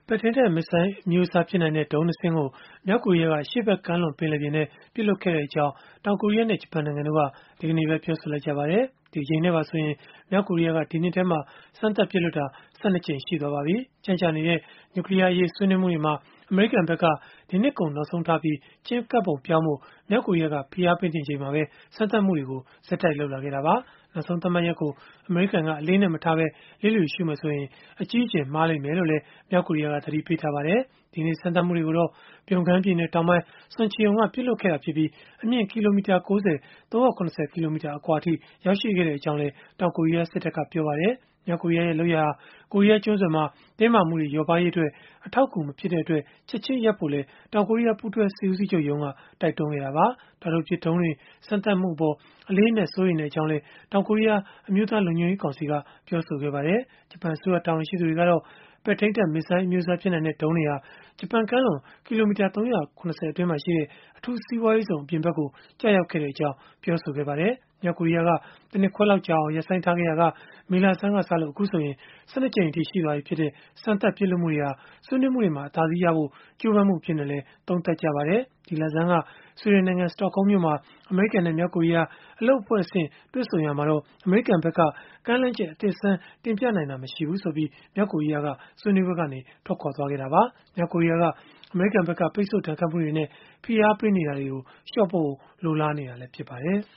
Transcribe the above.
ပဲ့ထိန်းတပ်မစ်ဇိုင်းအမျိုးအစားဖြစ်နိုင်တဲ့ ဒုံး 2 စင်းကို မြောက်ကိုရီးယားက အရှေ့ဘက်ကမ်းလွန်ပင်လယ်ပြင်ထဲ ပစ်လွှတ်ခဲ့ကြောင်း တောင်ကိုရီးယားနဲ့ ဂျပန်နိုင်ငံတို့က ဒီကနေ့ပဲ ပြောဆိုလိုက်ကြပါတယ်။ ဒီတကြိမ်နဲ့ပါဆိုရင် မြောက်ကိုရီးယားက ဒီနှစ်ထဲမှာ စမ်းသပ်ပစ်လွှတ်တာ ၁၂ ကြိမ် ရှိသွားပါပြီ။ ကြန့်ကြာနေတဲ့ နျူကလီးယားအရေး ဆွေးနွေးမှုတွေမှာ အမေရိကန်ဘက်က ဒီနှစ်ကုန်နောက်ဆုံးထားပြီး ချဉ်းကပ်ပုံပြောင်းဖို့ မြောက်ကိုရီးယားက ဖိအားပေးနေချိန်မှာပဲ စမ်းသပ်မှုတွေကို ဆက်တိုက်လုပ်လာခဲ့တာပါ။ နောက်ဆုံးသတ်မှတ်ရက်ကို အမေရိကန်က အလေးအနက်မထားပဲ လျစ်လျူရှုမယ်ဆိုရင် အကြီးအကျယ်မှားလိမ့်မယ်လို့လည်း မြောက်ကိုရီးယားက သတိပေးထားပါတယ်။ ဒီကနေ့ စမ်းသပ်မှုတွေကိုတော့ Pyongan ပြည်နယ်တောင်ပိုင်း Suncheon က ပစ်လွှတ်ခဲ့တာဖြစ်ပြီး အမြင့်ကီလိုမီတာ ၉၀၊ ၃၇၀ ကီလိုမီတာ အကွာအထိ ရောက်ရှိခဲ့ကြောင်းလည်း တောင်ကိုရီးယားစစ်တပ်က ပြောပါတယ်။ မြောက်ကိုရီးယားရဲ့ လုပ်ရပ်ဟာ ကိုရီးယားကျွန်းဆွယ်မှာ တင်းမာမှုတွေ လျော့ပါးရေးအတွက် အထောက်အကူ မဖြစ်တဲ့အတွက် ချက်ခြင်းရပ်ဖို့လည်း တောင်ကိုရီးယား ပူးတွဲစစ်ဦးစီးချုပ်ရုံးက တိုက်တွန်းခဲ့တာပါ။ တာတိုပစ်ဒုံးတွေ စမ်းသပ်မှုအပေါ် အလေးအနက် စိုးရိမ်ကြောင်းလည်း တောင်ကိုရီးယား အမျိုးသားလုံခြုံရေးကောင်စီက ပြောဆိုခဲ့ပါတယ်။ ဂျပန်အစိုးရ တာဝန်ရှိသူတွေကတော့ ပဲ့ထိန်းတပ်မစ်ဇိုင်းအမျိုးအစား ဖြစ်နိုင်တဲ့ ဒုံးတွေဟာ ဂျပန်ကမ်းလွန် ကီလိုမီတာ ၃၇၀ အတွင်းမှာရှိတဲ့ အထူးစီးပွားရေးဇုန် အပြင်ဘက်ကို ကျရောက်ခဲ့ကြောင်း ပြောဆိုခဲ့ပါတယ်။ မြောက်ကိုရီးယားက တနှစ်ခွဲလောက်ကြာအောင် ရပ်ဆိုင်းထားခဲ့ရာက မေလဆန်းကစလို့ အခုဆိုရင် ၁၂ ကြိမ်အထိ ရှိသွားပြီဖြစ်တဲ့ စမ်းသပ်ပစ်လွှတ်မှုတွေဟာ ဆွေးနွေးမှုတွေမှာ အသာစီးရဖို့ ကြိုးပမ်းမှု အဖြစ်နဲ့လည်း သုံးသပ်ကြပါတယ်။ ဒီလဆန်းက ဆွီဒင်နိုင်ငံ စတော့ဟုမ်းမြို့မှာ အမေရိကန်နဲ့ မြောက်ကိုရီးယား အလုပ်အဖွဲ့အဆင့် တွေ့ဆုံရာမှာတော့ အမေရိကန်ဘက်က ကမ်းလှမ်းချက် အသစ်အဆန်း တင်ပြနိုင်တာ မရှိဘူးဆိုပြီး မြောက်ကိုရီးယားက ဆွေးနွေးပွဲကနေ ထွက်ခွာသွားခဲ့တာပါ။ မြောက်ကိုရီးယားက အမေရိကန်ဘက်က ပိတ်ဆို့ဒဏ်ခတ်မှုတွေနဲ့ ဖိအားပေးနေတာတွေကို လျှော့ပေါ့ဖို့ လိုလားနေတာလည်း ဖြစ်ပါတယ်။